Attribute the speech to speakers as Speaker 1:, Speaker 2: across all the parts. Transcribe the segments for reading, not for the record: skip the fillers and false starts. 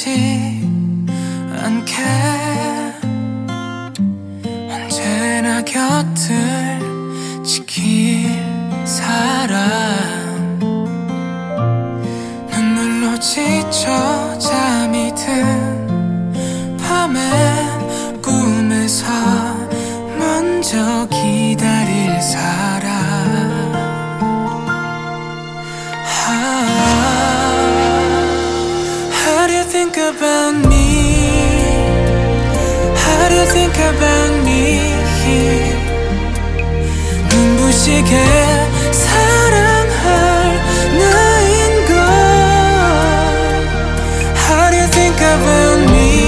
Speaker 1: 변하지 않게 언제나 곁을 지킬 사람. 눈물로 지쳐 잠이 든 밤엔 꿈에서 먼저 기다릴 사람. How do you think about me? How do you think about me? 눈부시게 사랑할 나인걸. How do you think about me?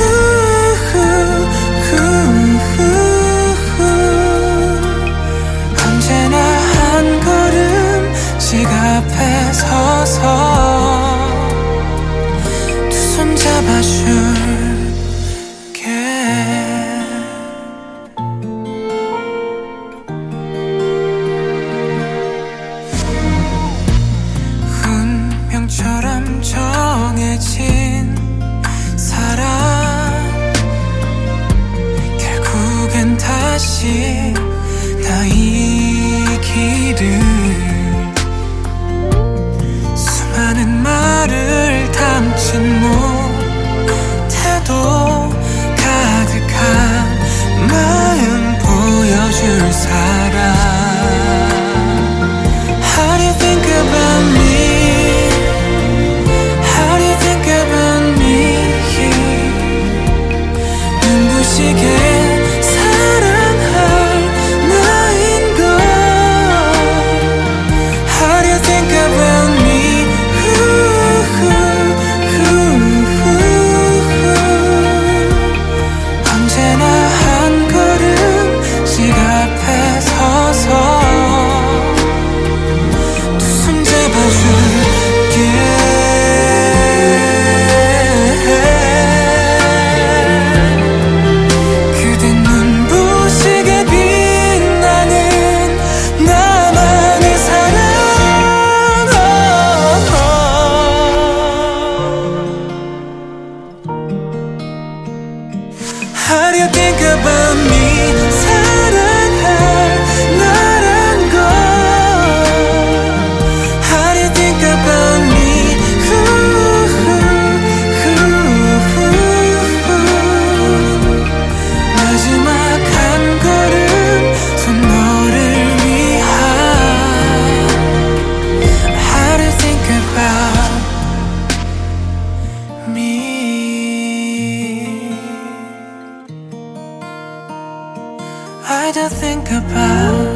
Speaker 1: 언제나 한 걸음 집 앞에 서서 두 손 잡아줄게. 운명처럼 정해진 사랑, 결국엔 다시 나의 길을. 수많은 말을 담진 못해도 가득한 마음 보여줄 사람. How do you think about me? How do you think about me? 눈부시게 사랑할 나인걸. How do you think about me? 언제나 한 걸음 집 앞에 서서 두 손 잡아줄게. 그댄 눈부시게 빛나는 나만의 사랑. How do you think about me? 사랑할 나란 걸. How do you think about me? 마지막 한 걸음 또 너를 위한. How do you think about me? I don't think about